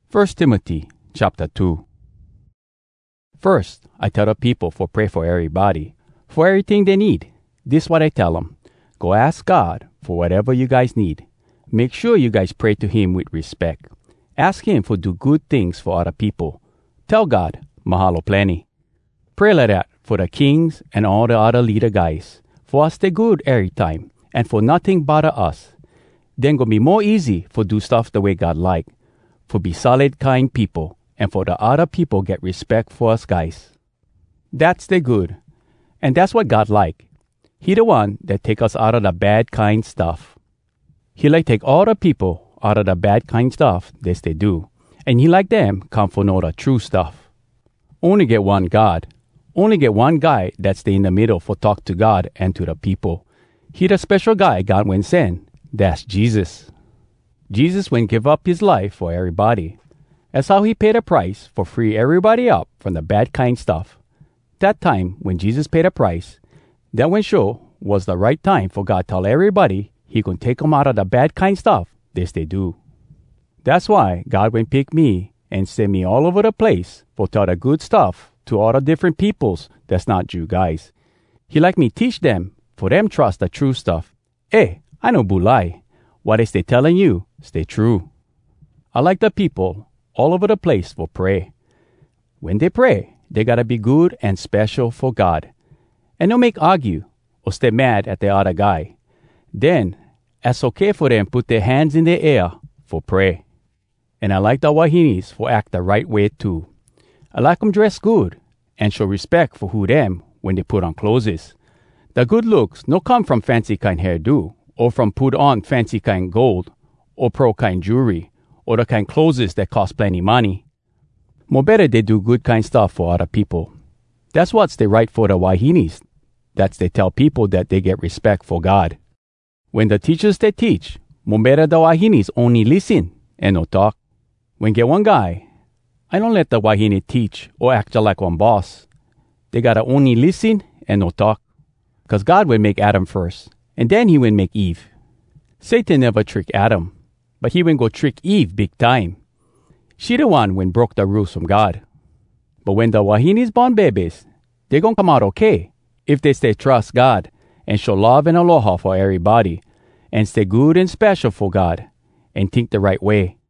1 Timothy chapter 2. First, I tell the people for pray for everybody, for everything they need. This what I tell them. Go ask God for whatever you guys need. Make sure you guys pray to Him with respect. Ask Him for do good things for other people. Tell God, mahalo plenty. Pray like that for the kings and all the other leader guys. For us stay good every time, and for nothing bother us. Then go be more easy for do stuff the way God like. For be solid, kind people, and for the other people get respect for us guys. That's the good, and that's what God like. He the one that take us out of the bad kind stuff. He like take all the people out of the bad kind stuff this they do, and He like them come for know the true stuff. Only get one God. Only get one guy that stay in the middle for talk to God and to the people. He the special guy God when send. That's Jesus. Jesus went give up His life for everybody. That's how He paid a price for free everybody up from the bad kind stuff. That time when Jesus paid a price, that when show was the right time for God tell everybody He gonna take them out of the bad kind stuff this they do. That's why God went pick me and send me all over the place for tell the good stuff to all the different peoples that's not Jew guys. He like me teach them for them trust the true stuff. I know bulai. What is they telling you stay true. I like the people all over the place for pray. When they pray, they gotta be good and special for God. And don't make argue or stay mad at the other guy. Then, it's okay for them put their hands in the air for pray. And I like the Wahinis for act the right way too. I like them dress good and show respect for who them when they put on clothes. The good looks no come from fancy kind hairdo or from put on fancy kind gold or pro kind jewelry or the kind clothes that cost plenty money. More better they do good kind stuff for other people. That's what's they right for the Wahinis. That's they tell people that they get respect for God. When the teachers they teach, more better the Wahinis only listen and no talk. When get one guy, I don't let the Wahini teach or act like one boss. They gotta only listen and no talk. Cause God will make Adam first, and then He will make Eve. Satan never trick Adam, but he will go trick Eve big time. She the one when broke the rules from God. But when the Wahinis born babies, they gon' come out okay if they stay trust God and show love and aloha for everybody and stay good and special for God and think the right way.